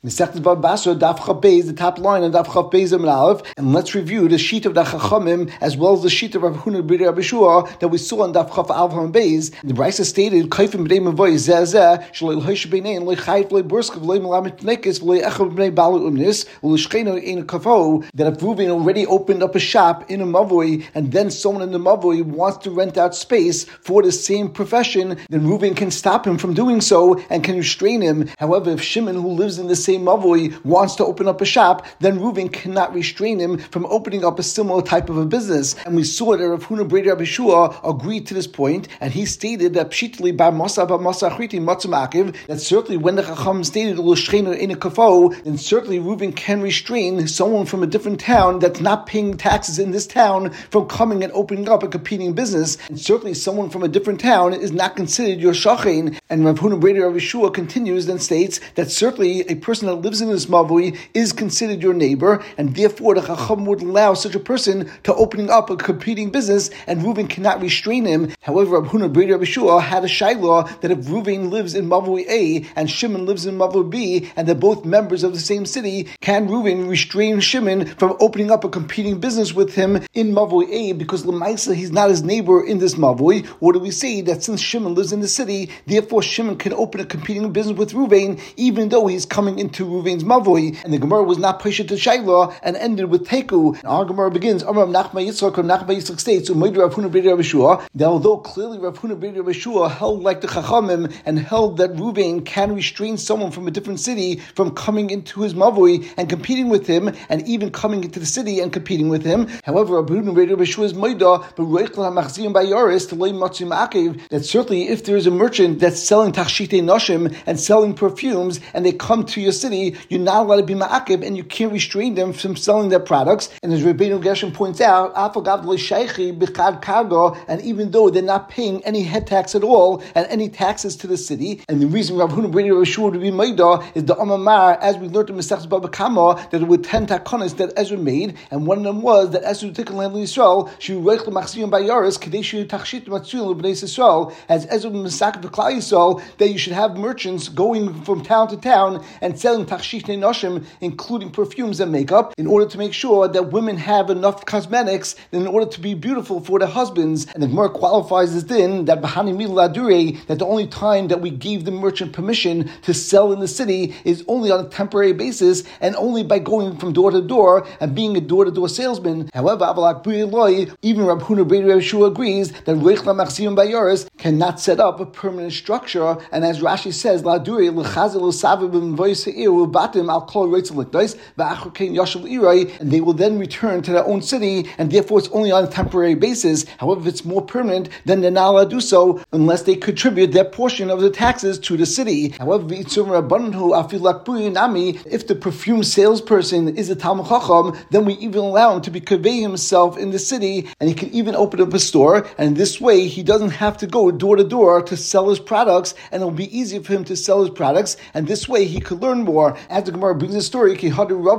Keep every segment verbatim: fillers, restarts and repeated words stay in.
Masechtas Bava Basra, Daf Chaf Beis, the top line of Daf Chaf Beis Amud Aleph, and let's review the sheet of the Chachamim as well as the sheet of Rav Huna B'Rei Rabbi Shua that we saw on Daf Chaf Aleph Amud Beis. The Brisa stated, "Kaifim b'nei mavoy zeh zeh shalei l'hoish b'nei and l'chayv l'burskav l'ay malamet nekes l'ay echav b'nei balu umnis l'shchenu ein kafo." That if Reuven already opened up a shop in a mavoy and then someone in the mavoy wants to rent out space for the same profession, then Reuven can stop him from doing so and can restrain him. However, if Shimon, who lives in the same mavoi, wants to open up a shop, then Reuven cannot restrain him from opening up a similar type of a business. And we saw that Rav Huna B'Rei Rabbi Shua agreed to this point, and he stated that pshitli bar masa bar masa achriti matzum akiv, that certainly when the Chacham stated l'shchenu ein kafo, then certainly Reuven can restrain someone from a different town that's not paying taxes in this town from coming and opening up a competing business. And certainly someone from a different town is not considered your shachain. And Rav Huna B'Rei Rabbi Shua continues and states that certainly a person that lives in this mavui is considered your neighbor, and therefore the Chacham would allow such a person to opening up a competing business, and Reuven cannot restrain him. However, Rav Huna B'Rei Rabbi Shua had a shayla that if Reuven lives in mavui A and Shimon lives in mavui B, and they're both members of the same city, can Reuven restrain Shimon from opening up a competing business with him in mavui A, because Lamaisa he's not his neighbor in this mavui? Or do we say that since Shimon lives in the city, therefore Shimon can open a competing business with Reuven, even though he's coming into Reuven's mavoi? And the Gemara was not pushed to Shaila and ended with Teku. And our Gemara begins, Amar Nachma Yitzchak, Nachma Yitzchak states, Umaydu Rav Huna B'Rei Rabbi Shua, that although clearly Rav Huna B'Rei Rabbi Shua held like the Chachamim and held that Reuven can restrain someone from a different city from coming into his mavoi and competing with him, and even coming into the city and competing with him. However, Rav Huna B'Rei Rabbi Shua's Maida, B'Reichel HaMachziyim Bayaris, to lay Matzim Akiv, that certainly if there is a merchant that's selling Tachshitei Noshim and selling perfumes, and they come to your city, you're not allowed to be ma'akib, and you can't restrain them from selling their products. And as Rabbeinu Gershon points out, and even though they're not paying any head tax at all and any taxes to the city, and the reason Rav Huna B'Rei Rabbi Shua to be Maida is the Amamar, as we learned in Masechtas Bava Kama, that there were ten takonos that Ezra made, and one of them was that Ezra took in land of Yisrael, as Ezra Masak B'Klal Yisrael, that you should have merchants going from town to town and selling Tachshitei Noshim, including perfumes and makeup, in order to make sure that women have enough cosmetics in order to be beautiful for their husbands. And the Gemara qualifies this din that Bahani Mila Dure, that the only time that we gave the merchant permission to sell in the city is only on a temporary basis and only by going from door to door and being a door-to-door salesman. However, even Rav Huna B'Rei Rabbi Shua agrees that Reichla Machziyim Bayaris cannot set up a permanent structure, and as Rashi says, La Dure l'chazil l'savim b'mvoyis ha'ir u'batim al kol reitzim l'kdois v'achar kein yashav irai, and they will then return to their own city, and therefore it's only on a temporary basis. However, if it's more permanent, then they're not allowed to do so unless they contribute their portion of the taxes to the city. However, if the perfume salesperson is a Talmud Chacham, then we even allow him to be convey himself in the city, and he can even open up a store, and this way he doesn't have to go door to door to sell his products, and it'll be easier for him to sell his products, and this way he could learn more. As the Gemara brings the story, that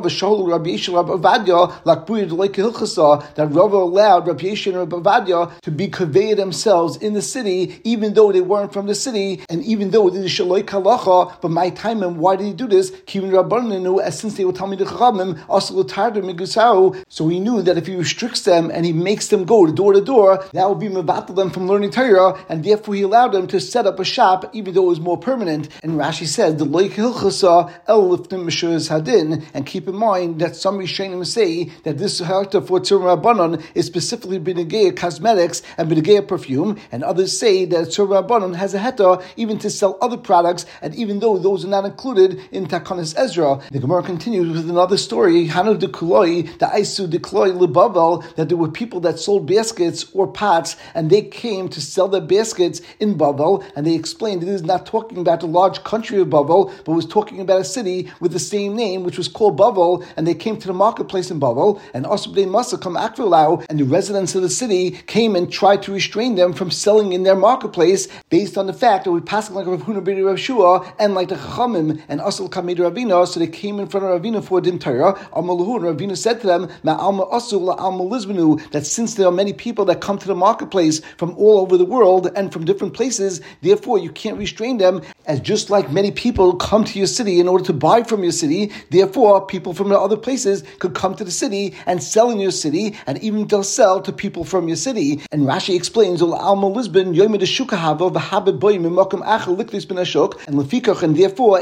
Rava allowed Rabbi Yeshua and Rabbi Avadia to be conveyed themselves in the city, even though they weren't from the city, and even though this is Shaloi Kalacha. But my time, and why did he do this? As since they were telling me the Chachamim, so he knew that if he restricts them and he makes them go door to door, that will be mevatel them from learning Torah, and therefore he allowed them to set up a shop, even though it was more permanent. And Rashi says the loik hilchasa el lifnim mishus hadin, and keep in mind that some Rishonim say that this halakha for tzur rabbanon is specifically b'negei cosmetics and b'negei perfume, and others say that tzur rabbanon has a heta even to sell other products, and even though those are not included in Takanas Ezra. The Gemara continues with another story, Hanu de Kuloi, the Aisu de Kuloi Libavel, that there were people that sold baskets or pots, and they came to sell their baskets in Bavel, and they explained that it is not talking about a large country of Bavel, but was talking about a city with the same name, which was called Bavel, and they came to the marketplace in Bavel, and Asubdei Masa come Akvilau, and the residents of the city came and tried to restrain them from selling in their marketplace, based on the fact that we passed like Rav Huna B'Rei Rabbi Shua and like the Chachamim and Asal Kamid Ravina, so they came in front of Ravina for Din Torah. Amalahu, and Ravina said to them, Ma'alma Asul la'alma Lizbanu, that since there are many people that come to the marketplace from all over the world and from different places, therefore you can't restrain them, as just like many people come to your city in order order to buy from your city. Therefore, people from the other places could come to the city and sell in your city, and even to sell to people from your city. And Rashi explains, Alma Lisbon, Yom Shukahava, the Habit Boy, Mimakam Achel, Liklis Ben Ashok, and Lefikach, and therefore,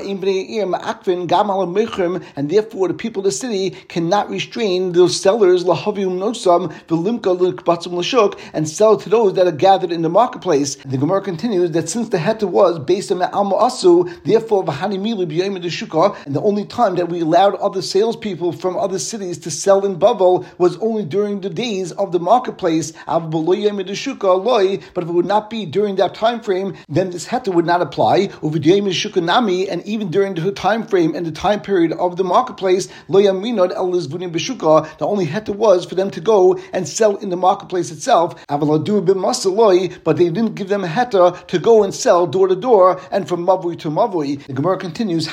and therefore the people of the city cannot restrain those sellers, Lahavium Nosam, Vilimka Likbatsum Lashuk, and sell to those that are gathered in the marketplace. And the Gemara continues that since the heter was based on the Alma Asu, therefore Vahani Mili B'Yom Shuka, and the only time that we allowed other salespeople from other cities to sell in Bavel was only during the days of the marketplace. But if it would not be during that time frame, then this heter would not apply. And even during the time frame and the time period of the marketplace, the only heter was for them to go and sell in the marketplace itself. But they didn't give them a heter to go and sell door to door and from mavui to mavui. The Gemara continues,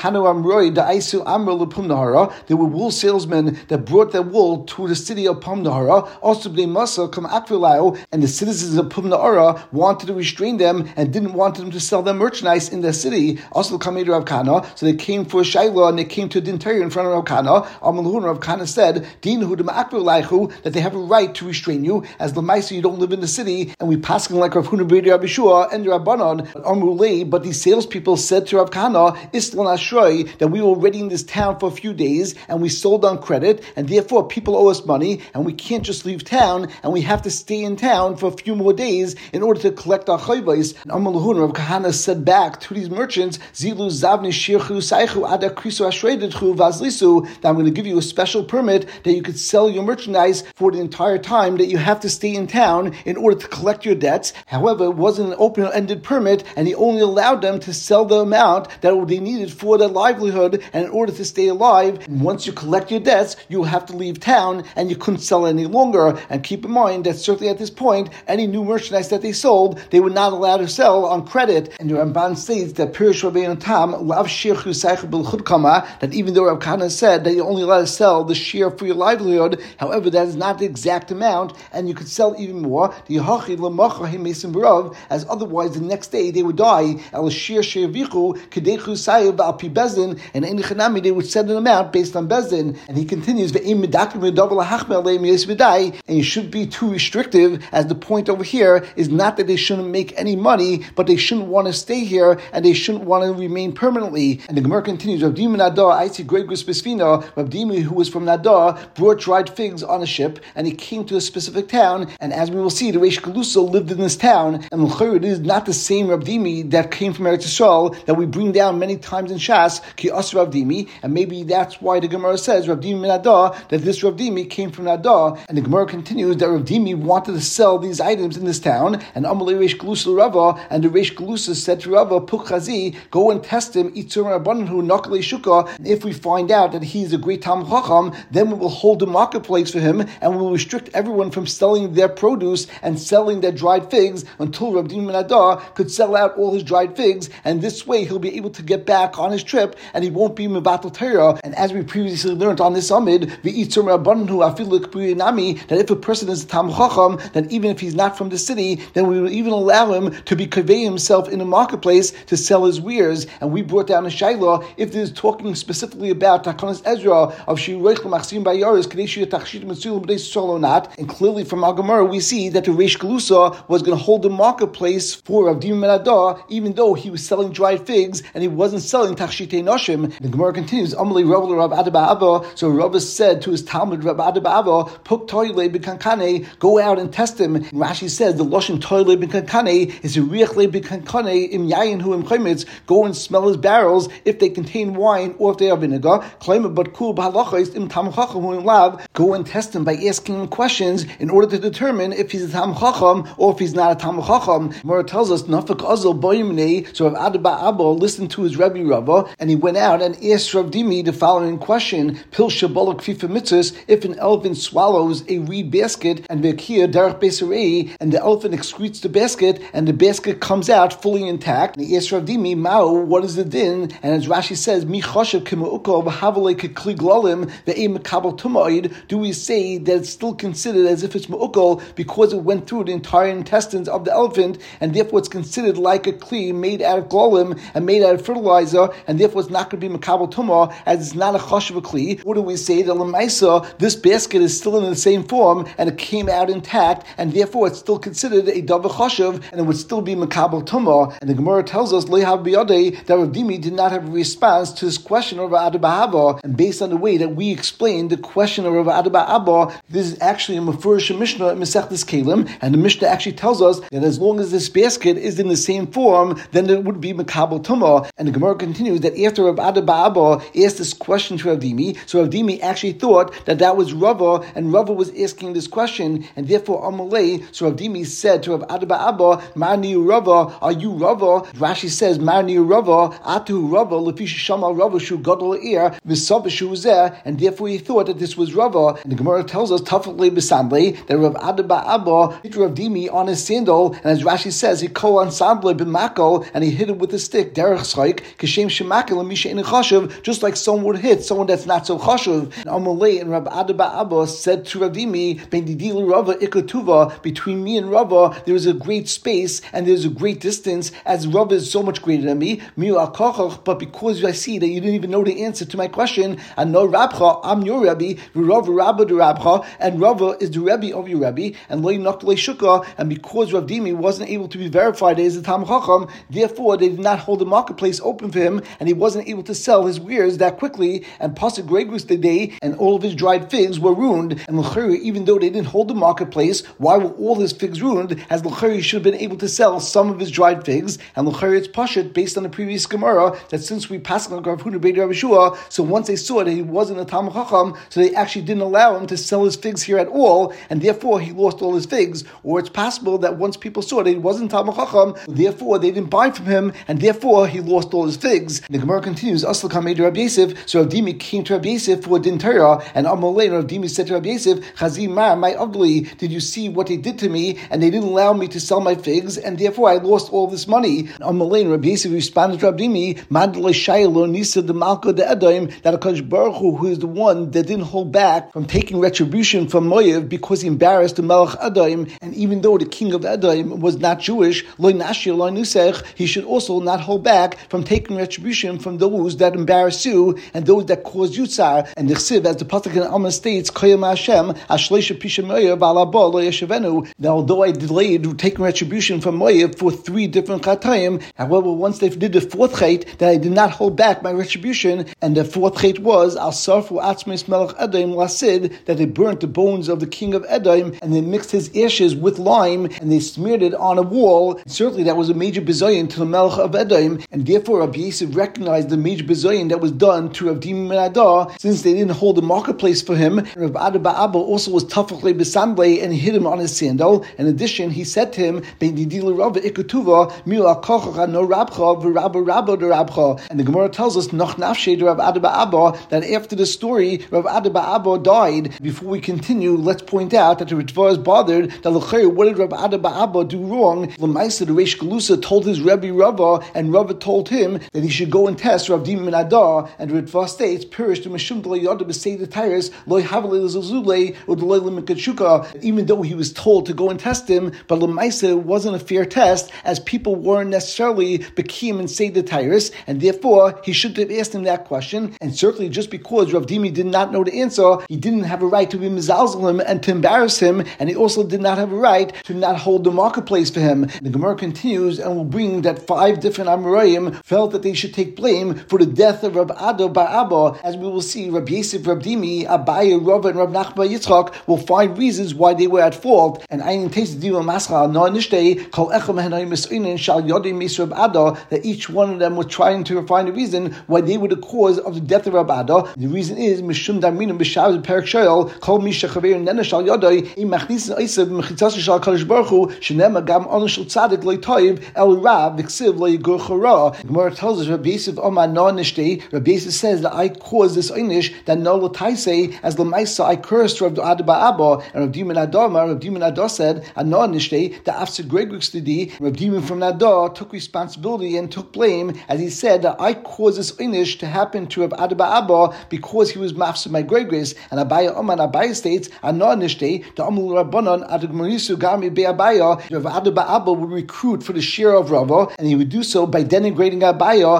there were wool salesmen that brought their wool to the city of Pumnahara. Also, and the citizens of Pumnahara wanted to restrain them and didn't want them to sell their merchandise in their city. Also, Rav Kana, so they came for a Shaila and they came to a Dintari in front of Rav Kana. Amalhun Rav Kana said, that they have a right to restrain you, as the Maisa you don't live in the city, and we pass like Rav Huna B'Rei Rabbi Shua and Rabbanon. Amrulei, but these salespeople said to Rav Kana, Islan Ashroi, that we were already in this town for a few days and we sold on credit, and therefore people owe us money, and we can't just leave town, and we have to stay in town for a few more days in order to collect our chayvais. And Amalhun Rav Kahana said back to these merchants, Zilu Zavni Shirchu Saichu Ada Krisu Ashredetchu Vazlisu, that I'm going to give you a special permit that you could sell your merchandise for the entire time that you have to stay in town in order to collect your debts. However, it wasn't an open-ended permit, and he only allowed them to sell the amount that they needed for their livelihood, and in order to stay alive, once you collect your debts, you'll have to leave town, and you couldn't sell any longer. And keep in mind that certainly at this point, any new merchandise that they sold, they were not allowed to sell on credit. And the Ramban states that Pirish Rabbeinu Tam, Lav Shirchu Saichu B'Chud Kama, that even though Rav Kana said that you're only allowed to sell the share for your livelihood, however, that is not the exact amount, and you could sell even more, as otherwise the next day they would die. And they would send an amount based on Bezdin. And he continues, and you shouldn't be too restrictive, as the point over here is not that they shouldn't make any money, but they shouldn't want to stay here, and they shouldn't want to remain permanently. And the Gemara continues, Rav Dimi Nadar, I see Gregus Bisfina, Rav Dimi, who was from Nadar, brought dried figs on a ship, and he came to a specific town, and as we will see, the Reish Galusa lived in this town, and it is not the same Rav Dimi that came from Eretz Yisrael that we bring down many times in Shas, Ki As Rav Dimi, and maybe that's why the Gemara says Rav Dimi Nadar, that this Rav Dimi came from Nadar. And the Gemara continues that Rav Dimi wanted to sell these items in this town, and Amalei Reish Galusa Rava, and the Reish Galusa said to Rava, Pukhazi, go and test him, Itzur Rabbanhu Nakle Shuka, and if we find out that he's a great Talmid Chacham, then we will hold a marketplace for him, and we will restrict everyone from selling their produce and selling their dried figs until Rav Dimi Nadar could sell out all his dried figs, and this way he'll be able to get back on his trip, and he won't be Mevatel Torah. And as we previously learned on this Amid, V'itzur Rabbanhu Afilu K'Puyinami, that if a person is a Talmid Chacham, then even if he's not from the city, then we will even allow him to be convey himself in a marketplace to sell his wares. And we brought down a Shaila, if this is talking specifically about Takanas Ezra of Shiroich L'Machsim Bayaris, Kadeshi Tachshit Mitzulim B'nei Solonat, and clearly from Al Gemara we see that the Reish Galusa was going to hold the marketplace for Rav Dimi Nadar, even though he was selling dried figs and he wasn't selling Tachshitei Noshim. The Gemara continues, Amalei Rav Rav Adaba'ava, so Rav said to his Talmud Rav Adaba'ava, Puk Toile B'Kankane, go out and test him. And Rashi says the Loshen Toile B'Kankane is a Riechle B'Kankane im Yayin Hu im Chaymitz, go and smell his barrels if they contain wine or if they are vinegar. Claim but cool b'halachos im Talmid Chacham hu im lav, go and test him by asking him questions in order to determine if he's a Talmid Chacham or if he's not a Talmid Chacham. Mora tells us, Nafak Azal Boyimnei, so Rav Adaba'ava listened to his Rebbe Rava, and he went out and asked Rav Dimi the following question, Pil Shabalak Fifa Mitzvahs, if an elephant swallows a reed basket and Vekia Derech Besarei, and the elephant excretes the basket, and the basket comes out fully intact, and he asked Rav Dimi, Mao, what is the din? And as Rashi says, Mi Choshev Kima'uko V'Havalei K'Kli Glalim Ve'ei Mekabel Tumoid, do we say that it's still considered as if it's Ma'ukal because it went through the entire intestines of the elephant, and therefore it's considered like a Kli made out of Glalim and made out of fertilizer, and therefore therefore it's not going to be Makabal Tumah, as it's not a Choshev Kli. What do we say? That Lamaisa, this basket is still in the same form, and it came out intact, and therefore it's still considered a Davar Choshev, and it would still be Makabal Tumah. And the Gemara tells us, Lehav Biyadei, that Rav Dimi did not have a response to this question of Rav Adabah. And based on the way that we explained the question of Rav Adabah, this is actually a Mefurish Mishnah in Masechtas Kelim, and the Mishnah actually tells us that as long as this basket is in the same form, then it would be Makabal Tumah. And the Gemara continues that after Rav Adabah asked this question to Rav Dimi, so Rav Dimi actually thought that that was Rava, and Rava was asking this question, and therefore Amalei, so Rav Dimi said to Rav Adabah, Marni Rava, are you Rava? Rashi says, Marni Rava, Atu Rava, Lefish Shama Rava Shu Gadol Eir, Visab Shu Zeh, and therefore he thought that this was Rava. And the Gemara tells us, Tafle Besamble, that Rav Adabah hit Rav Dimi on his sandal, and as Rashi says, he kol ensemble b'makol, and he hit it with a stick, derech schayk, kashem shemakol, and misha in chashuv, just like someone would hit someone that's not so chashuv. And Amalei and Rav Adabah said to Rav Dimi, Ben Didil Rava Ikotuva, between me and Rava, there is a great space, and there's a great distance, as Rava is so much greater than me, Miu al-Kochach, but because I see that you didn't even know the answer to my question, and no Rabcha, I'm your Rebbe, Rava Rabba the Rabcha, and Rava is the Rebbe of your Rebbe, and Loi Naktale Shukah, and because Rav Dimi wasn't able to be verified as a Tam Chacham, therefore they did not hold the marketplace open for him, and he wasn't able to sell his wares that quickly, and Pasuk Gregus the day, and all of his dried figs were ruined, and L'chari, even though they didn't hold the marketplace, why were all his figs ruined, as L'chari should have been able to sell some of his dried figs, and L'chari it's Pashut, based on the previous Gemara, that since we passed on Rav Huna Beit Rav Yeshua, so once they saw that he wasn't a Tam Chacham, so they actually didn't allow him to sell his figs here at all, and therefore he lost all his figs, or it's possible that once people saw that he wasn't Talmud Chacham, therefore they didn't buy from him, and therefore he lost all his figs. And the Gemara continues, Aslakam made Rabbi Yosef, so Rav Dimi came to Rabbi Yosef for a din Torah, and Amalei and Rav Dimi said to Rabbi Yosef, Chazi Mar, my ugly, did you see what they did to me, and they didn't allow me to sell my figs, and therefore I lost all this money. And Amalei and Rabbi Yosef responded to Rabbi Dimi, Mandalei Shaylo Nisa de Malka de Edom, that HaKadosh Baruch Hu, who is the one that didn't hold back from taking retribution from Moav because he embarrassed the Melech Edom, and even though the king of Edom was not Jewish, Lo Nashir Lo Nusech, he should also not hold back from taking retribution from those that embarrass you and those that cause you tsar. And the Chsiv, as the Pasuk in Alma states, Koyam Hashem, Ashleisha Pisha Moav, Alabo Lo Yeshevenu. Now, although I delayed taking retribution from Moav for three different Chatayim, however, once they did the fourth Chait, that I did not hold back my retribution, and the fourth Chait was Al Sarfu Atzmes Melech Edom Lasid, that they burnt the bones of the king of Edom, and they mixed his ashes with lime, and they smeared it on a wall. And certainly that was a major bizayon to the Melech of Edom, and therefore Rabbi Yosef recognized the major bizayon that was done to Rav Dimi ben Adah, since they didn't hold a marketplace for him. And Rav Adabah also was tafachle b'samble, and he hit him on his sandal. In addition, he said to him, Ben Didil Rava Ikutuva, Miu al-Kochach no Rabcha, V'Rabba Rabba de Rabcha. And the Gemara tells us, Noch Nafshe de Rav Adabah, that after the story, Rav Adabah died. Before we continue, let's point out that the Ritva is bothered that l'chayr, what did Rav Adabah do wrong? L'maisa, the Reish Galusa told his Rebbe Rava, and Rava told him that he should go and test Rav Dimi ben Adah, and the Ritva states, Pirish to Meshum D'Lo Yoda B'Sei the Tyrus, Lo Havale L'Zuzule, or D'Lo L'Mikachuka, even though he was told to go and test him, but l'maisa wasn't a fair test, as people weren't necessarily Bekim and Sei the Tyrus, and therefore he shouldn't have asked him that question, and certainly just because Rav Dimi did not know the answer, he didn't have a right to be mizalzel him and to embarrass him, and he also did not have a right to not hold the marketplace for him. The Gemara continues and will bring that five different Amoraim felt that they should take blame for the death of Rav Ado bar Abba. As we will see, Rabbi Yosef, Rav Dimi, Abaye, Rava, and Rav Nachman Yitzchak will find reasons why they were at fault. And I intend to do a mascha no nishtei kol echem henay misinin shal yodim mis Rav Ado, that each one of them was trying to find a reason why they were the cause of the death of Rav Ado. The reason is mishum darminu b'shav perik shoyel kol misha chaver nena shal yodai im machnisin oisav mechitzas shal kadosh baruch hu shenema gam onu shel tzadik lo toiv el rav v'ksiv lo yigur chara. Gemara tells us Rabbi Yosef Omar no nishtei. Rabbi Yosef says that I caused this einish that no l'taisei as l'maisa I cursed Rav Adabah Abba, and Rav Dimi Nadar, Rav Dimi Nadar said no nishtei that after Gregor study Rav Dimi from Nadar took responsibility and took blame, as he said that I caused this einish to happen to Rav Adabah Abba because he was mafsed my Gregors. And Abaya Oman Abaya states no nishtei the Amul Rabbanon Adag Marisu Gami Be Abaya. Rav Adabah Abba would recruit for the share of Rava, and he would do so by denigrating Abaya, and he would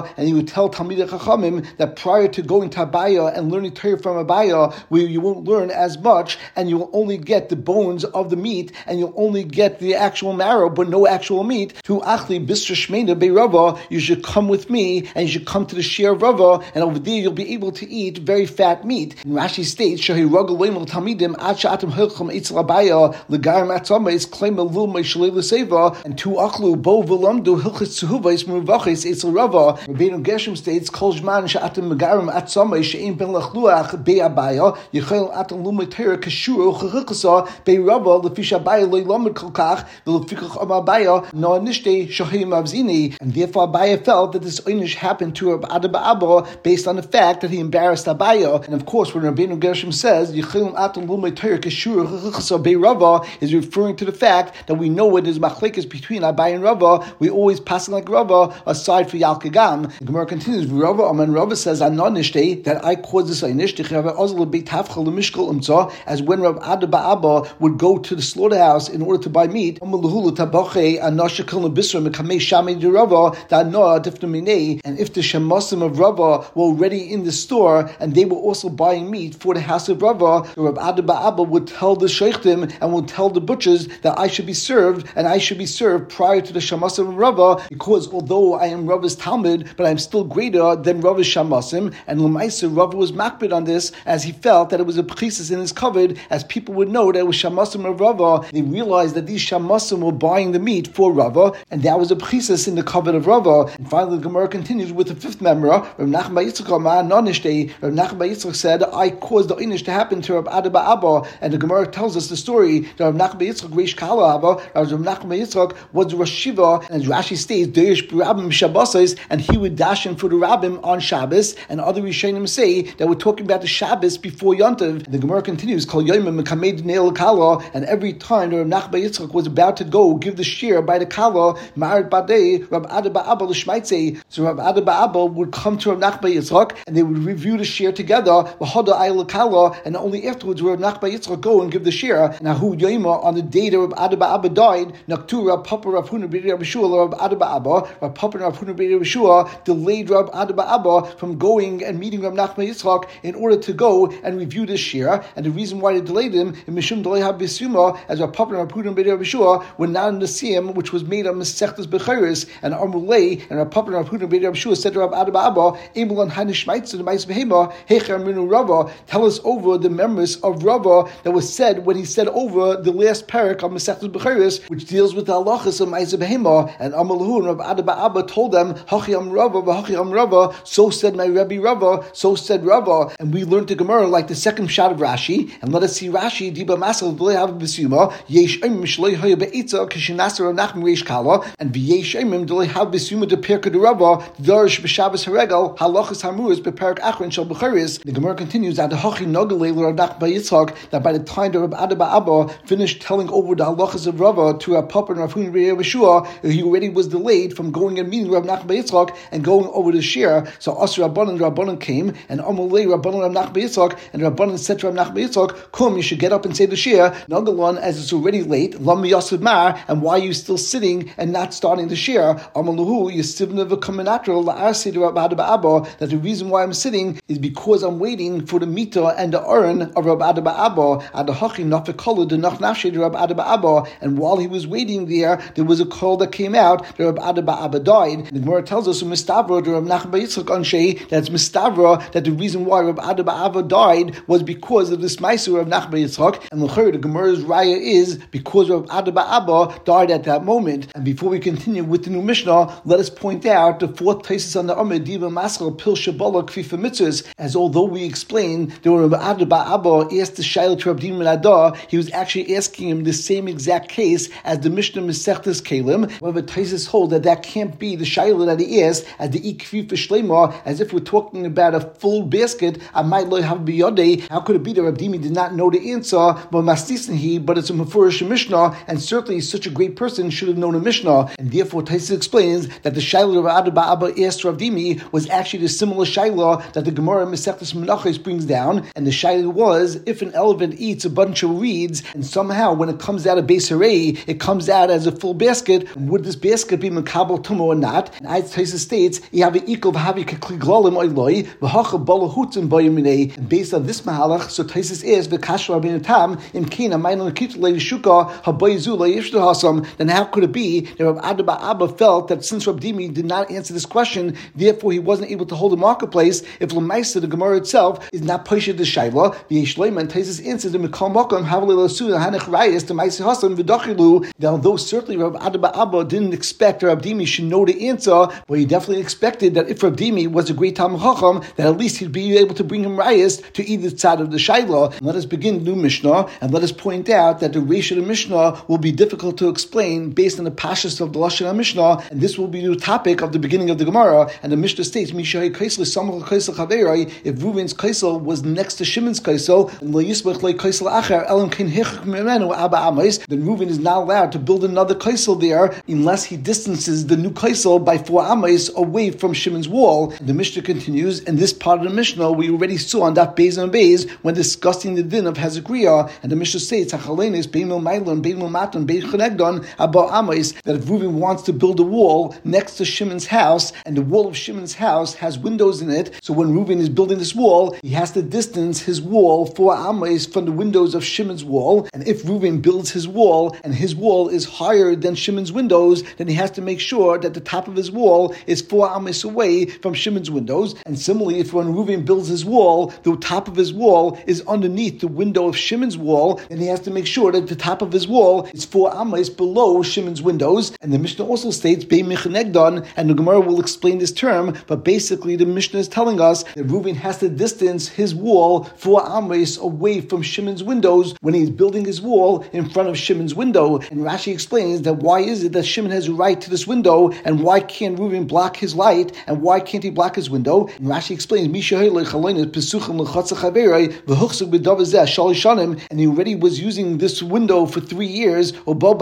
tell Talmidei Chachamim that prior to going to Abaya and learning Torah from Abaya, where you won't learn as much, and you will only get the bones of the meat, and you'll only get the actual marrow, but no actual meat. To Achli Bisra Shmeina Bei Rava, you should come with me, and you should come to the Shir of Rava, and over there you'll be able to eat very fat meat. And Rashi states, Shahi Ragel Loimel Talmidim Ad Sha'atim Hilcham Eitzel Abaya Legarim Atzama is Claim Elul Meishalei L'Seva, and to Achlu Bo V'Lamdu Hilchis Tzuhuvais Meruvachis Eitzel Rava. Rabbeinu Gershom states, Kol Zman Sha'atim Megarim Atzama She'im Ben Lachluach Bei Abaya Yichel Atam Lumei Torah Kashur Chachikasa Bei Rava Lefish Abaya Lo Ylamed Kol Kach V'Lefikach Am Abaya No Nishtei Shohim Avzini. And therefore Abaya felt that this einish happened to Rabbi Ada Ba'Abba based on the fact that he embarrassed Abaya. And of course, when Rabbeinu Gershom says Yichel Atam Lumei Torah Kashur Chachikasa Bei Rava is referring to the fact that we know what is machlekes between Abaya and Rava. We always pass like Rava aside for Yalkagam. The Gemara continues. Rava Aman Rava says Anonishte that I caused this einish as when Rabbi Ada Ba'Abba would go to the slaughterhouse in order to buy meat. And if the shemasim of Rava were already in the store and they were also buying meat for the house of Rava, Rabbi Ada Ba'Abba would tell the sheikhtim and would tell the butchers that I should be served, and I should be served prior to the shemasim of Rava, because although I am Rava's Talmud, but I am still greater than Rava's shemasim. And L'maisa Rava was makbid on this, as he felt that it was a pchisis in his covered, as people would know that it was shamasim of Rava. They realized that these shamasim were buying the meat for Rava, and that was a pchisis in the covered of Rava. And finally, the Gemara continues with the fifth memra. Rav Nachman bar Yitzchak Amar Nonishte. Rav Nachman bar Yitzchak said, I caused the einish to happen to Rav Ada Ba'Abba. And the Gemara tells us the story that Rav Nachman bar Yitzchak Reish Kala Abba, Rav Nachman bar Yitzchak was Rosh Shiva, and as Rashi states, Deish B'Rabbim Shabbos, and he would dash in for the Rabbim on Shabbos. And other Rishonim say that we're talking about the Shabbos before Yontav. The Gemara continues, Kol Yoimim Mekamed Neil Kala, and every time Rav Nachman bar Yitzchak was about to go give the shir by the Kala, Ma'arid Badei, Rav Ada Ba'Abba L'Shmaitze. So Rav Ada Ba'Abba would come to Rav Nachman bar Yitzchak, and they would review the shir together, V'Hada Ayla Kala, and only afterwards would Rav Nachman bar Yitzchak go and give the shir. Now, who Yoima, on the day that Rav Ada Ba'Abba died, Naktu Rav Papa Rav Huna B'Rei Rav Shua, Rav Ada Ba'Abba, Rav Papa Rav Huna B'Rei Rav Shua delayed Rav Ada Ba'Abba from going and meeting Rav Nachman bar Yitzchak in order to go and review this shir. And the reason why they delayed him, in Mishum Delay HaBisuma, as Rav Papa Rav Huna B'Rei Rav Shua were not in the Siyam, which was made of Mesechtas Bechiris, and Amrulay, and Rav Papa Rav Huna B'Rei Rav Shua said to Rav Ada Ba'Abba, Emulan Hanishmaitz and Mais Behema, Hecher Minu Rava, tell us over the memories of Rava that was said when he said over the last parak of Mesechtas Bechiris, which deals with the halachas of Mais Behema. And Amalahu and Rav Ada Ba'Abba told them, Hachi Am Rava, Hachi Am Rava, so said my Rebbe Rava, so said Rava. And we learned the Gemara like the second shot of Rashi, and let us see Rashi, Diba Masal D'lei Hava B'Siyuma, Yesh Eimim Shloi Haya Be'etza, Kishinasar Rav Nachman Reish Kala, and V'yesh Eimim D'lei Hava B'Siyuma De Perka De Rava, Darish B'Shabbos Haregel, Halachas Hamuras Be'Perak Achron Shel Bechiris. The Gemara continues that the Hachi Nogalei Rav Nachman bar Yitzchak, that by the time that Rav Ada Ba'Abba finished telling over the halachas of Rava to Rav Papa and Rav Huna B'Rei Rav Shua, he already was delayed from going and meeting Rav Nachman bar Yitzchak and going over the shir. So Asr Rabbanan Rabbanan came, and Amalei Rabbanan Rav Nachman bar Yitzchak, and Rabbanan said to Rav Nachman bar Yitzchak, come, you should get up and say the shir. Nagalon, as it's already late, Lam Yasud Mar, and why are you still sitting and not starting the shir? Amalahu Yisivna V'Kaminatra La'arsi Rav Ada Ba'Abba, that the reason why I'm sitting is because I'm waiting for the mita and the urn of Rav Ada Ba'Abba. Adahachi Nafekolu the Nach Nafshe Rav Ada Ba'Abba, and while he was waiting there, there was a call that came out that Rav Ada Ba'Abba died. The Gemara tells us Mistavra Rav Nachman bar Yitzchak Anshe, that's Mistavra, that the reason why Rav Ada Ba'Abba died was because of this Maisur of Nachman bar Yitzchak, and the Gemara's raya is because Rav Ada Ba'Abba died at that moment. And before we continue with the new Mishnah, let us point out the fourth places on the Amid Diva Maskal Pil Shabala Kfifa Mitzvahs, as although we explained that when Rav Ada Ba'Abba asked the Shaila to Rav Diman Adah, he was actually asking him the same exact case as the Mishnah Mesechtes Kalim. However, Taisus hold that that can't be the Shaila that he asked as the Ikfifa Shlema, as if we're talking about a full basket. I might lo have biyodei. How could it be that Rav Dimi did not know the answer? But Mastisn he, but it's a Mefurish Mishnah, and certainly such a great person should have known a Mishnah. And therefore, Taisus explains that the Shaila of Ada Ba'Abba asked Rav Dimi was actually the similar Shaila that the Gemara Mesechtes Menachos brings down. And the Shaila was, if an elephant eats a bunch of reeds, and somehow when it comes out of Beis Harei, it comes out as a full basket, would this basket be Makabel Tumo or not? And as Taisus states, he have an equal v'havi kekliglalim oiloi v'hacha balahutim bayaminei. And based on this mahalach, so Taisus is v'kashra Rabbeinu Tam im kina ma'ilon kitulei shuka habayizu le'yishtu hasam. Then how could it be that Rav Ada bar Abba felt that since Rav Dimi did not answer this question, therefore he wasn't able to hold a marketplace? If Lamaisa, the Gemara itself, is not Poshet the Shaila, the Yeshleim and Taisus answers the Mikal Makam Havli Lasu Hanech Rayas the Maisi Hasam v'Dachilu. Now, though certainly Rav Ada bar Abba didn't expect Rav Dimi should know the answer, but he definitely expected that if Rav Dimi was a great Talmid Chacham, that at least he'd be able to bring him Rayas to either side of the Shaila. Let us begin the new Mishnah, and let us point out that the ratio of the Mishnah will be difficult to explain based on the pashas of the Lashon Mishnah, and this will be the topic of the beginning of the Gemara. And the Mishnah states, Mishai Kaisel Samach Kaisel Chaverai, if Reuven's Kaisel was next to Shimon's Kaisel, and Lo Yisbach Le Kaisel Acher, Elam Ken Hichak Memenu Abba Amais, then Reuven is not allowed to build another Kaisel there unless he distances the new Kaisel by four Amais away from Shimon's wall. And the Mishnah continues, and this part of the Mishnah we already saw on that Beis and Beis when discussing the din of Hezekiah, and the Mishnah states, Hachalenis Beimel Mailon Beimel Matan Bein Chenegdon Abba Amais, that if Reuven wants to build a wall next to Shimon's house, and the wall of Shimon's house has windows in it, so when Reuven is building this wall, he has to distance his wall four amais from the windows of Shimon's wall. And if Reuven builds his wall, and his wall is higher than Shimon's windows, then he has to make sure that the top of his wall is four amais away from Shimon's windows. And similarly, if when Reuven builds his wall, the top of his wall is underneath the window of Shimon's wall, then he has to make sure that the top of his wall is four amais below Shimon's windows. And the Mishnah also states Bein Mechenegdon, and the Gemara will explain this term, but basically the Mishnah is telling us that Reuven has to distance his wall four amais away from Shimon's windows when he's building his wall in front of Shimon's window. And Rashi explains that why is it that Shimon has a right to this window, and why can't Reuven block his light, and why can't he block his window? And Rashi explains, and he already was using this window for three years, and if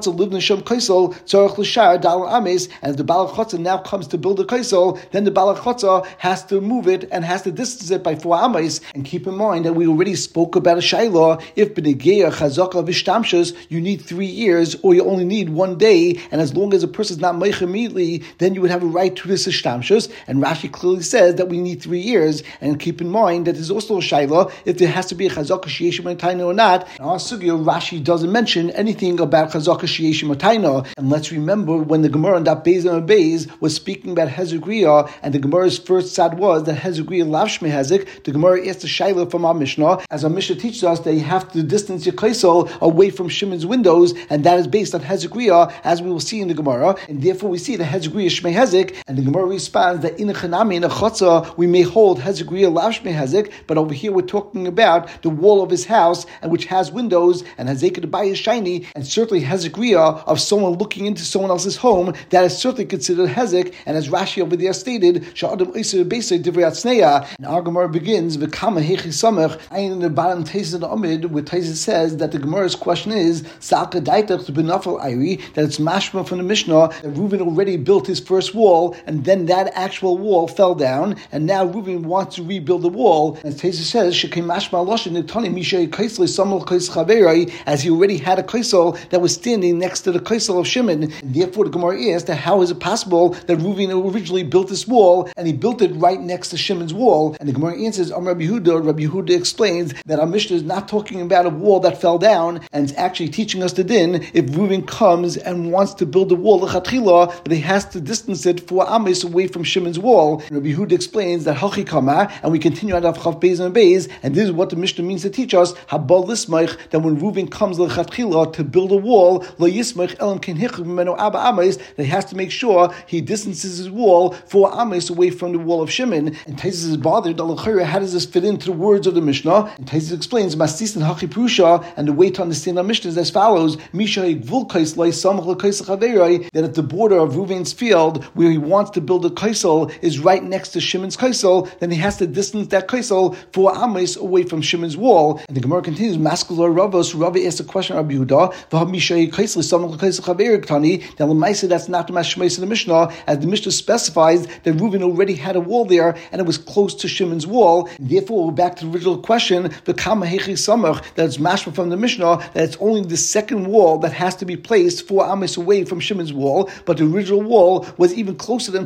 the Balachotza now comes to build a kaisel, then the Balachotza has to move it and has to distance it by four amais. And keep in mind that we already spoke about a shayla. If b'negeya chazaka v'shtamshus, you need three years, or you only need one day, and as long as a person is not meich immediately, then you would have a right to this shtamshus. And Rashi clearly says that we need three years. And keep in mind that there's also a shayla if there has to be a chazaka sheyeshim or not. In our sugya, Rashi doesn't mention anything about chazaka sheyeshim or. And let's remember when the Gemara on that Beis and Beis was speaking about Hezekiah, and the Gemara's first sad was that Hezekiah lav shmei Hezek. The Gemara asked the shayla from our Mishnah, as our Mishnah teaches us that you have to distance your kaisel away from Shimon's windows, and that is based on Hezekiah, as we will see in the Gemara. And therefore we see that Hezekiah shmei Hezek, and the Gemara responds that in a chanami in a chotza we may hold Hezekiah lav shmei Hezek, but over here we're talking about the wall of his house, and which has windows, and Hezekah to buy is shiny, and certainly Hezekiah of someone looking into someone else's home, that is certainly considered Hezek. And as Rashi over there stated, Sha'adam Oisei Beisei Divrei Atzneya. And our Gemara begins V'kama Hechi Samach. And in the bottom Taisus the Amid, where Taisus says that the Gemara's question is Sa'aka Daitach to Benafel Ayri, that it's mashma from the Mishnah that Reuven already built his first wall, and then that actual wall fell down, and now Reuven wants to rebuild the wall. As Taisus says, Shekem mashma loshin Nitani Mishai Kaisel Samal Kais Chaverai, as he already had a kaisel that was standing next to the kaisel of Shimon. And therefore the Gemara asked that how is it possible that Reuven originally built this wall, and he built it right next to Shimon's wall? And the Gemara answers, Am Rabbi Yehuda, Rabbi Yehuda explains that our Mishnah is not talking about a wall that fell down, and it's actually teaching us the din if Reuven comes and wants to build a wall, l'chatchila, but he has to distance it four amis away from Shimon's wall. And Rabbi Yehuda explains that hachi kama, and we continue out of Chav Beis and Beis, and this is what the Mishnah means to teach us, habal lismaich, that when Reuven comes l'chatchila to build a wall, lo yismaich elam ken hichuk mimenu abba amis, that he has to make sure he distances his wall four amis away from the wall of Shimon. And Taisus is bothered, how does this fit into the words of the Mishnah? And Taisus explains, Masis and Hachi Prusha, and the way to understand our Mishnah is as follows, Misha Gvul Lai Samach LaKaisel Chaverai, that if the border of Reuven's field, where he wants to build a kaisel, is right next to Shimon's kaisel, then he has to distance that kaisel four amis away from Shimon's wall. And the Gemara continues, Maskul Ravos, Ravi asks a question of Yehuda, V'ha Misha Kaisel Samach LaKaisel Chaverai Ktani. Now the Maisa, that's not the Mashmais of the Mishnah, as the Mishnah specifies that Reuven already had a wall there, and it was close to Shimon's wall. And therefore, we're back to the original question, the Kama Hechi Samach, that it's mashma from the Mishnah, that it's only the second wall that has to be placed four amis away from Shimon's wall, but the original wall was even closer than four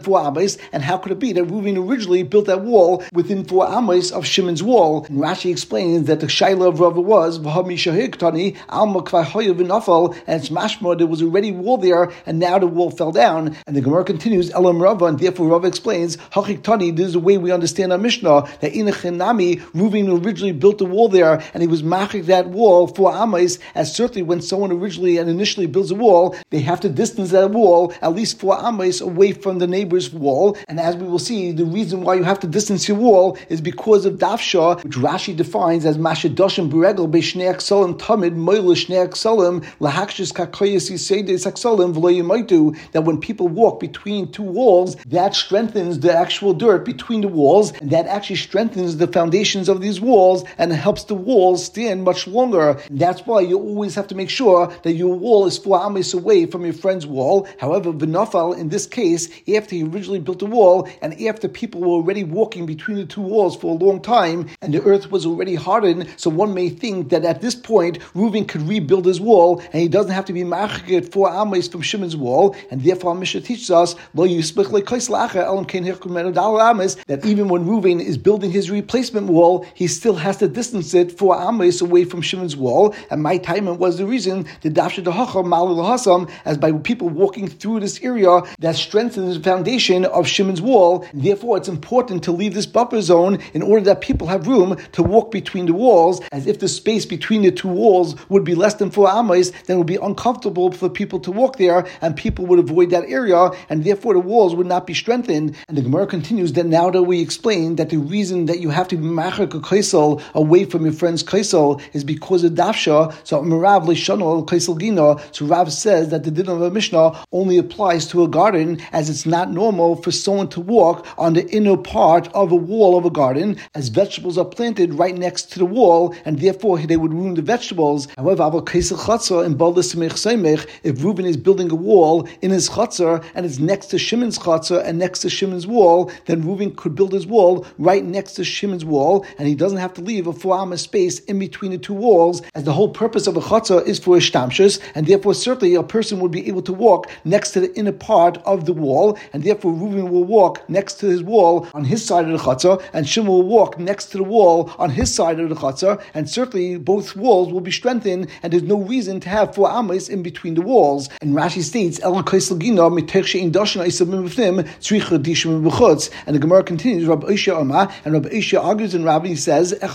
four amas, and how could it be that Reuven originally built that wall within four amas of Shimon's wall? And Rashi explains that the shaila of Rava was V'hami Shahik Alma Kvar Hoya V'Nafal, and it's mashma there was already wall there, and now the wall fell down. And the Gemara continues Elam Rava, and therefore Rava explains Hachik Tani. This is the way we understand our Mishnah that in Chenami Reuven originally built the wall there, and he was machik that wall for amas. As certainly when someone originally and initially builds a wall, they have to distance that wall at least four amas away from the neighbor's wall. And as we will see, the reason why you have to distance your wall is because of dafsha, which Rashi defines as mashadoshim beregel be'shnei aksalim tamid moile shnei aksalim lahakshis kakoyes yisedes aksalim v'lo yimaitu. That when people walk between two walls, that strengthens the actual dirt between the walls, and that actually strengthens the foundations of these walls and helps the walls stand much longer. And that's why you always have to make sure that your wall is four amas away from your friend's wall. However, V'nafal, in this case, after he originally built the wall, and after people were already walking between the two walls for a long time, and the earth was already hardened, so one may think that at this point, Reuven could rebuild his wall, and he doesn't have to be machik four amas from Shimon's wall, and therefore Mishnah teaches us, Lo yisbich le'kais lacha elam kein hirkum menu dal amas, that even when Reuven is building his replacement wall, he still has to distance it four amas away from Shimon's wall, and my time was the reason the dafsha dehacham malu lahasam, as by people walking through this area, that strengthens the foundation of Shimon's wall. And therefore, it's important to leave this buffer zone in order that people have room to walk between the walls. As if the space between the two walls would be less than four amas, then it would be uncomfortable for people to walk there, and people would avoid that area, and therefore the walls would not be strengthened. And the Gemara continues that now that we explained that the reason that you have to be machak a kaisel away from your friend's kaisel is because of dafsha, so Merav Leishano Kaisel Gina. So Rav says that the din of a Mishnah only applies to a garden, as it's not normal for someone to walk on the inner part of a wall of a garden, as vegetables are planted right next to the wall, and therefore they would ruin the vegetables. However, Aval Kaisel Chatzar in Baldas Semech Seimech, if Reuven is building a wall in his chatzar and it's next to Shimon's chatzar and next to Shimon's wall, then Reuven could build his wall right next to Shimon's wall, and he doesn't have to leave a four amma space in between the two walls, as the whole purpose of a chatzar is for ishtamshus, and therefore certainly a person would be able to walk next to the inner part of the wall, and therefore Reuven will walk next to his wall on his side of the chatzar, and Shimon will walk next to the wall on his side of the chatzar, and certainly both walls will be strengthened, and there's no reason to have four amas in between the walls. And Rashi states, and the Gemara continues, Rabbi Isha Amar, and Rabbi Isha argues in Rabbi, he says, that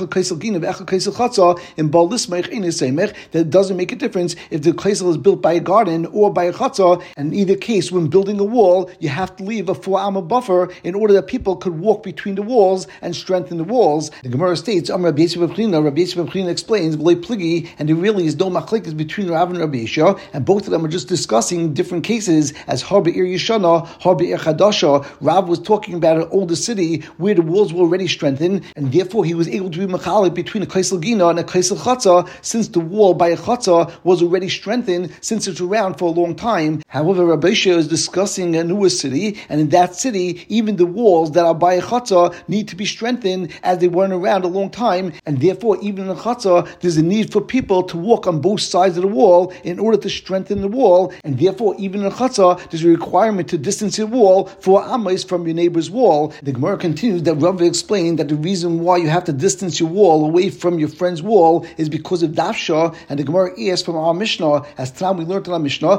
it doesn't make a difference if the kaisel is built by a garden or by a chatzah, and in either case, when building a wall, you have to leave a four amma buffer in order that people could walk between the walls and strengthen the walls. The Gemara states, Rabbi Yisrael explains, and there really is no machlekes between Rav and Rabbi Isha, and both of them are just discussing different cases, as Har Be'ir Yeshana, Har Be'ir Chadasha. Rav was talking about an older city where the walls were already strengthened, and therefore he was able to be machalik between a kaisel gina and a kaisel chatzah, since the wall by a chatzah was already strengthened, since it's around for a long time. However, Rabbi Isha is discussing a newer city, and in that city, even the walls that are by a chatzah need to be strengthened, as they weren't around a long time, and therefore even in a chatzah, there's a need for people to walk on both sides of the wall in order to strengthen the wall, and therefore even in a chatzah, there's a requirement to distance your wall four amas from your neighbor's wall. The Gemara continues that Rav explained that the reason why you have to distance your wall away from your friend's wall is because of dafsha, and the Gemara asks from our Mishnah, as Tam we learned in our Mishnah,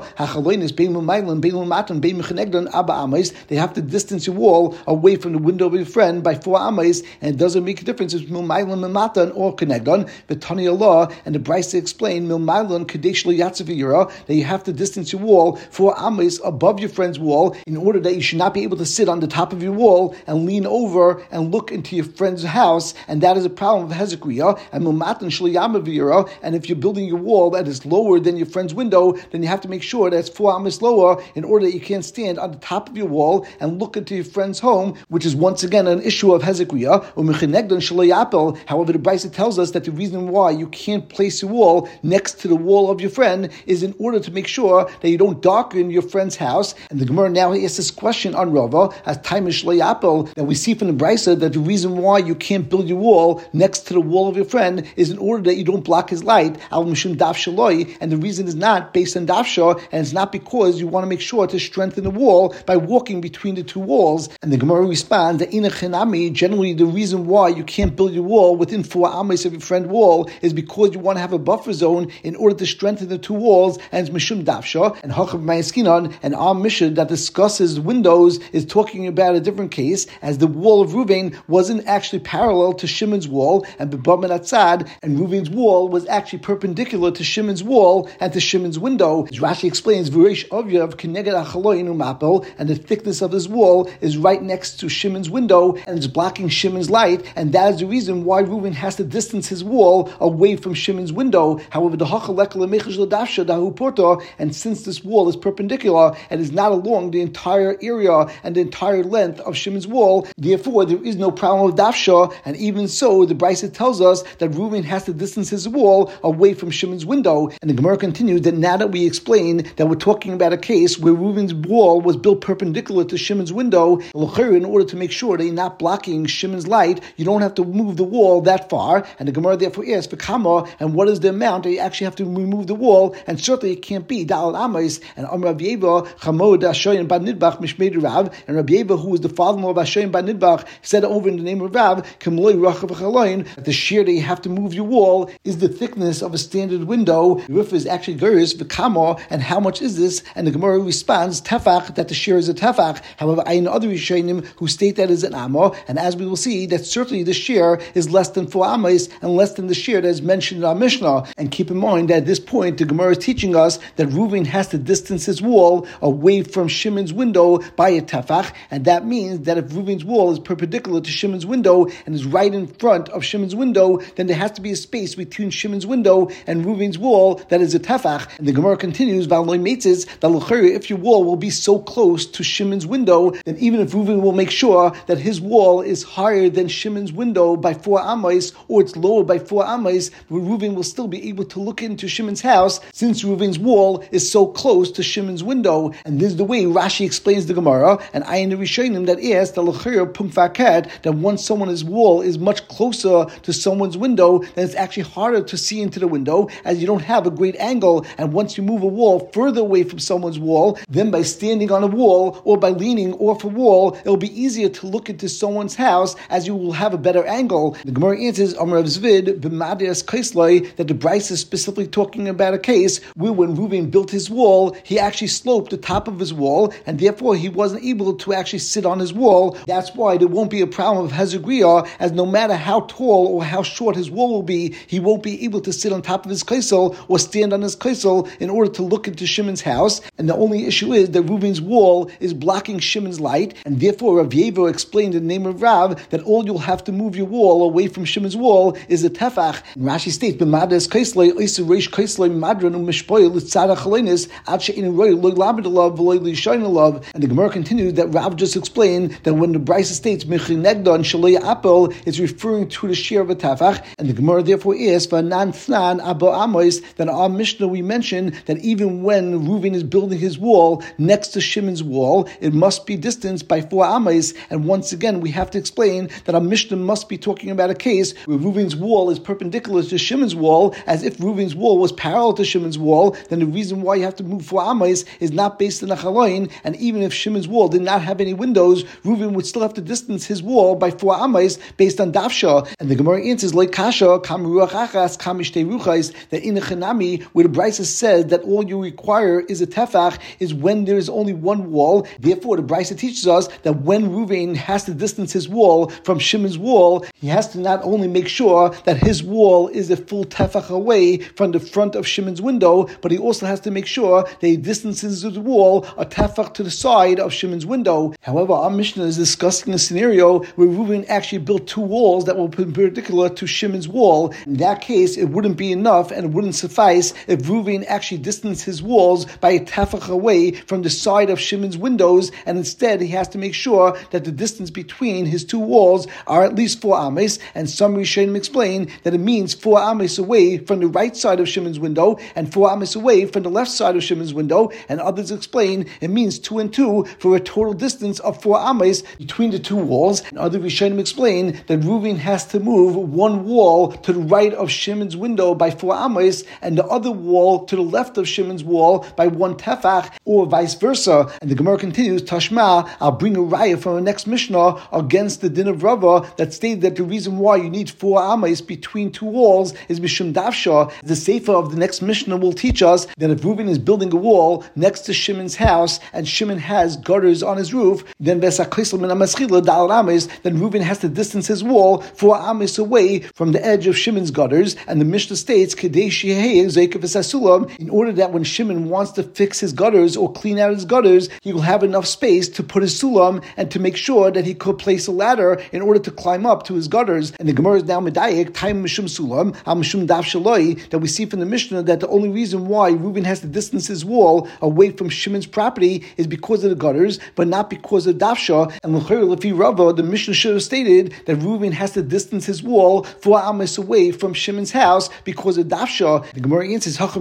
they have to distance your wall away from the window of your friend by four amas, and it doesn't make a difference if it's milmailan mematan or kenegdon. But Tani Allah and the Brisa explain milmailan kadesh yatzavira, that you have to distance your wall four amas above your friend's wall in order that you should not be able to sit on the top of your wall and lean over and look into your friend's house, and that is a problem of Hezekiah. And milmatan shlayamavira, and if you're building your wall that is lower than your friend's window, then you have to make sure that it's four amas lower in order that you can't stand on the top of your wall and look into your friend's home, which is once again an issue of Hezekiah. However, the Brisa tells us that the reason why you can't place your wall next to the wall of your friend is in order to make sure that you don't darken your friend's house. And the Gemara now asks this question on Rava, as Taimish Layapel, that we see from the Brisa that the reason why you can't build your wall next to the wall of your friend is in order that you don't block his light, Al Mishum Daf Shaloi, and the reason is not based on Dafsha, and it's not because you want to make sure to strengthen the wall by walking walking between the two walls. And the Gemara responds that in a chenami, generally the reason why you can't build your wall within four amas of your friend wall is because you want to have a buffer zone in order to strengthen the two walls, and it's mishum dafsha and hachav ma'askinan, and our mission that discusses windows is talking about a different case, as the wall of Ruvain wasn't actually parallel to Shimon's wall and b'bam atzad, and Ruvain's wall was actually perpendicular to Shimon's wall and to Shimon's window. As Rashi explains, v'reish ovyav keneged achaloin umapel, and the thickness of this wall is right next to Shimon's window and it's blocking Shimon's light, and that is the reason why Reuven has to distance his wall away from Shimon's window. However, the hachalek lemechish l'dafsha dahu porta, and since this wall is perpendicular and is not along the entire area and the entire length of Shimon's wall, therefore there is no problem with dafsha. And even so, the Brisa tells us that Reuven has to distance his wall away from Shimon's window. And the Gemara continues that now that we explain that we're talking about a case where Reuven's wall was built perpendicular to Shimon's window, in order to make sure that you're not blocking Shimon's light, you don't have to move the wall that far. And the Gemara therefore asks for kama, and what is the amount that you actually have to remove the wall? And certainly it can't be Dal Amais. And Amar Rav Yeva Chamod Ashoyin Bar Nidbach Mishmei Rav, and Rav Yeva, who was the father-in-law of Ashoyin Bar Nidbach, said over in the name of Rav Kimloi Rachav Chaloyin, that the shear that you have to move your wall is the thickness of a standard window. The roof is actually Geras V'Kama, and how much is this? And the Gemara responds Tefach, that the shear is a Tefach. However, I know other Rishonim who state that is an Amma, and as we will see, that certainly the shear is less than four Amas and less than the shear that is mentioned in our Mishnah. And keep in mind that at this point the Gemara is teaching us that Reuven has to distance his wall away from Shimon's window by a tefach, and that means that if Reuven's wall is perpendicular to Shimon's window and is right in front of Shimon's window, then there has to be a space between Shimon's window and Reuven's wall that is a tefach. And the Gemara continues, Valnoi Meitzes, that if your wall will be so close to Shimon's window, then even if Reuven will make sure that his wall is higher than Shimon's window by four amas, or it's lower by four amas, Reuven will still be able to look into Shimon's house, since Reuven's wall is so close to Shimon's window. And this is the way Rashi explains the Gemara, and I in the Rishonim that is that once someone's wall is much closer to someone's window, then it's actually harder to see into the window, as you don't have a great angle. And once you move a wall further away from someone's wall, then by standing on a wall or by leaning off a wall, it'll be easier to look into someone's house, as you will have a better angle. The Gemara answers, Amar Rav Zvid b'Madias Kaislai, that the Bryce is specifically talking about a case where when Reuven built his wall, he actually sloped the top of his wall, and therefore he wasn't able to actually sit on his wall. That's why there won't be a problem of Hezagriya, as no matter how tall or how short his wall will be, he won't be able to sit on top of his kaisel or stand on his kaisel in order to look into Shimon's house. And the only issue is that Reuven's wall is blocking Shimon's light, and therefore Rav Yevo explained in the name of Rav that all you'll have to move your wall away from Shimon's wall is a tefach. And Rashi states, "B'madas kaislei oisu reish kaislei madran u'mishpoil l'tzara chalenis ad she'in roi loy labed alav v'loy l'shayin alav." And the Gemara continued that Rav just explained that when the Brisa states mechinegda and shalei apel, it's referring to the shear of a tefach. And the Gemara therefore is v'nan thnan abo amos, that our Mishnah we mentioned that even when Reuven is building his wall next to Shimon's wall, it must be distanced by four amos. And once again, we have to explain that our Mishnah must be talking about a case where Reuven's wall is perpendicular to Shimon's wall, as if Reuven's wall was parallel to Shimon's wall. Then the reason why you have to move four amos is not based on a chaloin, and even if Shimon's wall did not have any windows, Reuven would still have to distance his wall by four amos based on dafsha. And the Gemara answers like kasha kam ruach achas kam ishtei ruchais, that in a chenami where the Brisa says that all you require is a tefach is when there is only one wall. Therefore, the Brisa teaches us that when Reuven has to distance his wall from Shimon's wall, he has to not only make sure that his wall is a full tefach away from the front of Shimon's window, but he also has to make sure that he distances his wall a tefach to the side of Shimon's window. However, our Mishnah is discussing a scenario where Reuven actually built two walls that were perpendicular to Shimon's wall. In that case, it wouldn't be enough and it wouldn't suffice if Reuven actually distanced his walls by a tefach away from the side of Shimon's windows, and instead he has to make sure that the distance between his two walls are at least four ames. And some Rishonim explain that it means four ames away from the right side of Shimon's window and four ames away from the left side of Shimon's window, and others explain it means two and two for a total distance of four ames between the two walls. And other Rishonim explain that Reuven has to move one wall to the right of Shimon's window by four ames and the other wall to the left of Shimon's wall by one tefach, or vice versa. And the Gemara continues, Tashma, I'll bring a raya from the next Mishnah against the din of Rava that stated that the reason why you need four amas between two walls is Mishum Davsha. The sefer of the next Mishnah will teach us that if Reuven is building a wall next to Shimon's house and Shimon has gutters on his roof, then then Reuven has to distance his wall four amas away from the edge of Shimon's gutters. And the Mishnah states, in order that when Shimon wants to fix his gutters or clean out his gutters, he will have enough space to put his sulam and to make sure that he could place a ladder in order to climb up to his gutters. And the Gemara is now medayik, time mishum sulam, al mishum daf shaloi, that we see from the Mishnah that the only reason why Reuven has to distance his wall away from Shimon's property is because of the gutters, but not because of dafsha. And l'chayr lefi Rava, the Mishnah should have stated that Reuven has to distance his wall four amas away from Shimon's house because of dafsha. The Gemara answers that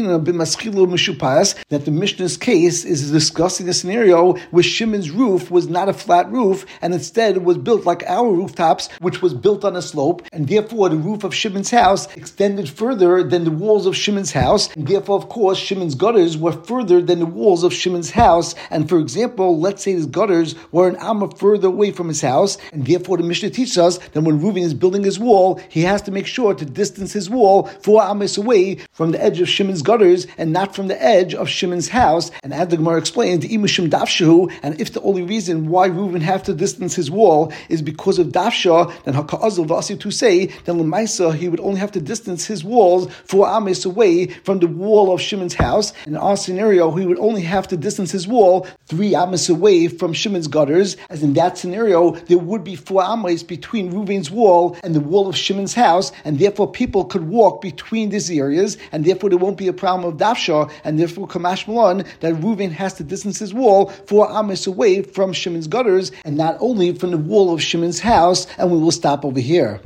the Mishnah's case is discussing a scenario where Shimon's roof was not a flat roof and instead was built like our rooftops, which was built on a slope, and therefore the roof of Shimon's house extended further than the walls of Shimon's house, and therefore of course Shimon's gutters were further than the walls of Shimon's house. And for example, let's say his gutters were an amma further away from his house, and therefore the Mishnah teaches us that when Reuven is building his wall, he has to make sure to distance his wall four amas away from the edge of Shimon's gutters and not from the edge of Shimon's house. And as the Gemara explained, and if the only reason why Reuven have to distance his wall is because of dafsha, then haka'azil v'asi to say, then l'maisa he would only have to distance his walls four amas away from the wall of Shimon's house. In our scenario, he would only have to distance his wall three amas away from Shimon's gutters, as in that scenario there would be four amas between Reuven's wall and the wall of Shimon's house, and therefore people could walk between these areas, and therefore there won't be a problem of dafsha, and therefore kamash malon that Reuven has to distance his wall four amas away from Shimon's gutters, and not only from the wall of Shimon's house. And we will stop over here.